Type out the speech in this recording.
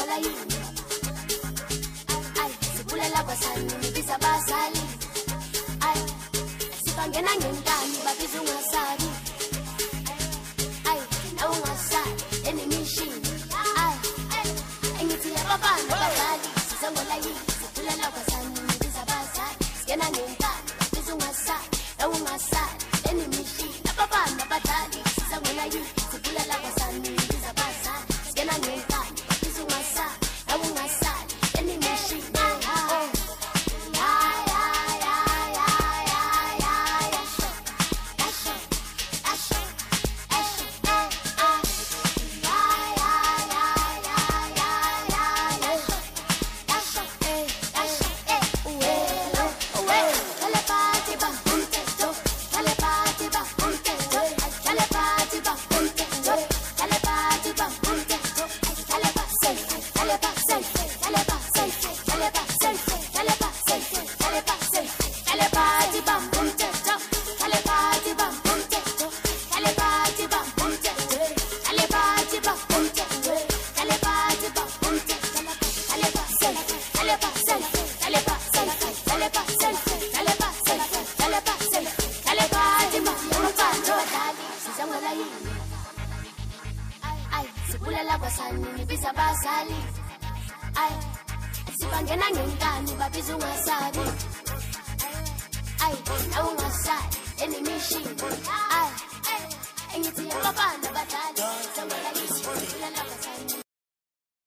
sizangola yini ay sibulela kwasani nibiza bazali ay sibangena ngenkani babiza ungasabi ay nawungasali enemishini ay engithi labafana bazali sizangola yini sibulela kwasani nibiza bazali singena ngenkani babiza ungasali nawungasali enemishini labafana bazali sizangola yini sibulela kwasani nibiza bazali singena ngenkani babiza ungasali nawungasali enemishini sibulela kwasani nibiza bazali ay sibangena ngenkani babiza ungasabi ay nawungasali enemishini